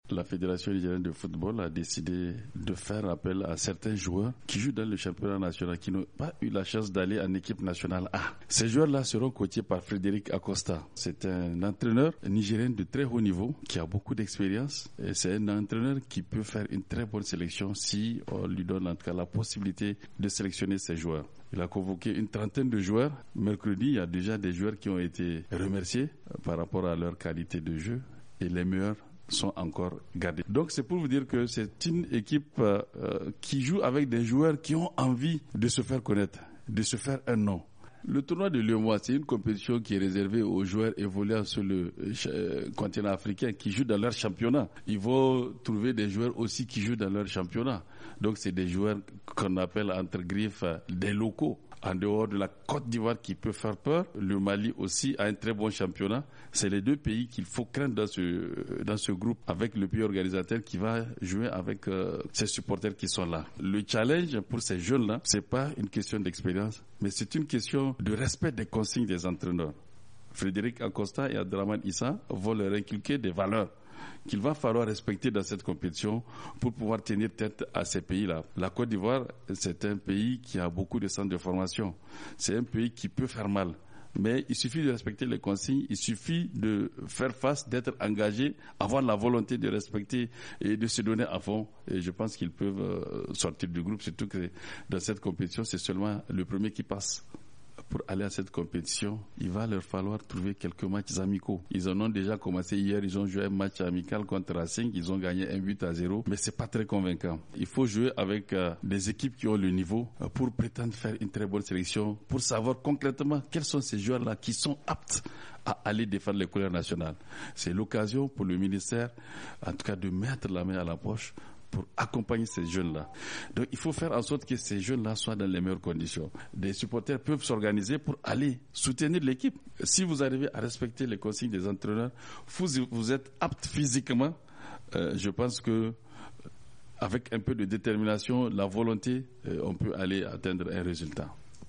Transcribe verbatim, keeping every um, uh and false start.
la Fédération nigérienne de football a décidé de faire appel à certains joueurs qui jouent dans le championnat national, qui n'ont pas eu la chance d'aller en équipe nationale A. Ces joueurs-là seront coachés par Frédéric Acosta. C'est un entraîneur nigérien de très haut niveau, qui a beaucoup d'expérience. Et c'est un entraîneur qui peut faire une très bonne sélection si on lui donne en tout cas la possibilité de sélectionner ces joueurs. Il a convoqué une trentaine de joueurs. Mercredi, il y a déjà des joueurs qui ont été remerciés par rapport à leur qualité de jeu et les meilleurs sont encore gardés. Donc c'est pour vous dire que c'est une équipe euh, qui joue avec des joueurs qui ont envie de se faire connaître, de se faire un nom. Le tournoi de l'U E M O A, c'est une compétition qui est réservée aux joueurs évoluant sur le euh, continent africain qui jouent dans leur championnat. Ils vont trouver des joueurs aussi qui jouent dans leur championnat. Donc c'est des joueurs qu'on appelle entre griffes des locaux. En dehors de la Côte d'Ivoire qui peut faire peur, le Mali aussi a un très bon championnat. C'est les deux pays qu'il faut craindre dans ce dans ce groupe, avec le pays organisateur qui va jouer avec euh, ses supporters qui sont là. Le challenge pour ces jeunes-là, c'est pas une question d'expérience, mais c'est une question de respect des consignes des entraîneurs. Frédéric Acosta et Abdraman Issa vont leur inculquer des valeurs qu'il va falloir respecter dans cette compétition pour pouvoir tenir tête à ces pays-là. La Côte d'Ivoire, c'est un pays qui a beaucoup de centres de formation. C'est un pays qui peut faire mal. Mais il suffit de respecter les consignes, il suffit de faire face, d'être engagé, avoir la volonté de respecter et de se donner à fond. Et je pense qu'ils peuvent sortir du groupe, surtout que dans cette compétition, c'est seulement le premier qui passe. Pour aller à cette compétition, il va leur falloir trouver quelques matchs amicaux. Ils en ont déjà commencé hier, ils ont joué un match amical contre Racing, ils ont gagné un but à zéro, mais c'est pas très convaincant. Il faut jouer avec euh, des équipes qui ont le niveau euh, pour prétendre faire une très bonne sélection, pour savoir concrètement quels sont ces joueurs-là qui sont aptes à aller défendre les couleurs nationales. C'est l'occasion pour le ministère, en tout cas, de mettre la main à la poche pour accompagner ces jeunes-là. Donc il faut faire en sorte que ces jeunes-là soient dans les meilleures conditions. Des supporters peuvent s'organiser pour aller soutenir l'équipe. Si vous arrivez à respecter les consignes des entraîneurs, vous, vous êtes apte physiquement, euh, je pense que avec un peu de détermination, la volonté, euh, on peut aller atteindre un résultat.